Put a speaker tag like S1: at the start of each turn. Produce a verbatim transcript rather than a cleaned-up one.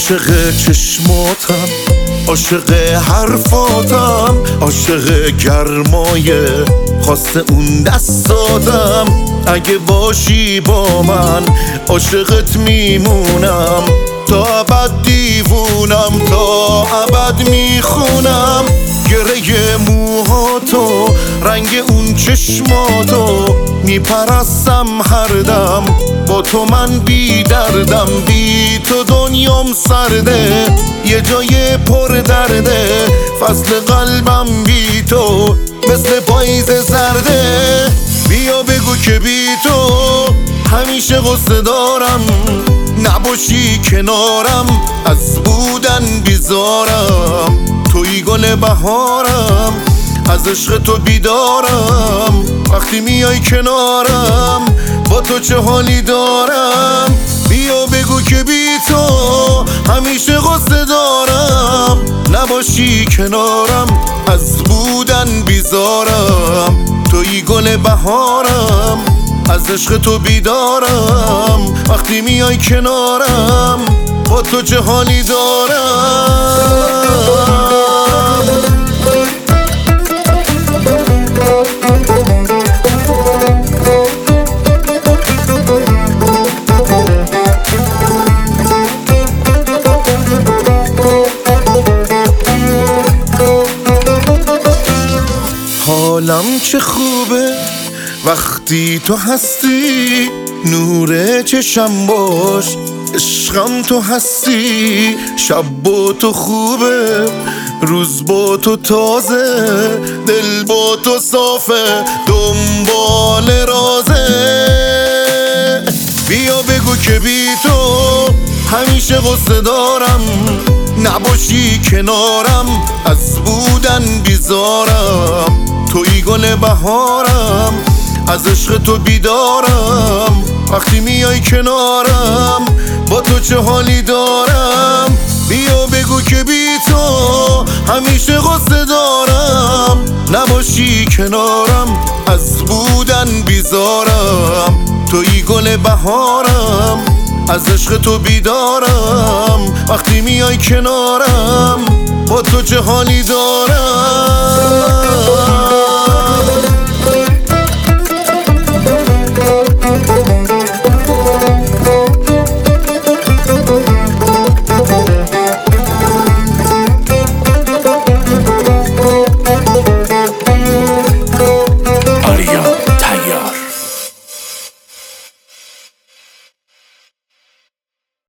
S1: عاشق چشماتم، عاشق حرفاتم، عاشق گرمای خواست اون دستاتم. اگه باشی با من عاشقت میمونم، تا ابد دیوونم، تا ابد میخونم. گره موهاتو، رنگ اون چشماتو میپرستم هر دم. با تو من بی دردم، بی تو دنیام سرده، یه جای پر درده. فصل قلبم بی تو مثل پاییز زرده. بیا بگو که بی تو همیشه غصه دارم، نباشی کنارم از بودن بیزارم. توی گل بهارم، از عشق تو بیدارم. وقتی میای کنارم با تو چه حالی دارم. بیا بگو که بی تو همیشه غصه دارم، نباشی کنارم از بودن بیزارم. توی گل بهارم، از عشق تو بیدارم. وقتی میای کنارم با تو چه حالی دارم. حالم چه خوبه وقتی تو هستی، نور چشم باش عشقم تو هستی. شب با تو خوبه، روز با تو تازه، دل با تو صافه، دنبال رازه. بیا بگو که بی تو همیشه غصه دارم، نباشی کنارم از بودن بیزارم. توی گل بهارم، از عشق تو بیدارم. وقتی میای کنارم با تو چه حالی دارم. بیا بگو که بی تو همیشه غصه دارم، نباشی کنارم از بودن بیزارم. توی گل بهارم، از عشق تو بیدارم. وقتی میای کنارم با تو چه حالی دارم.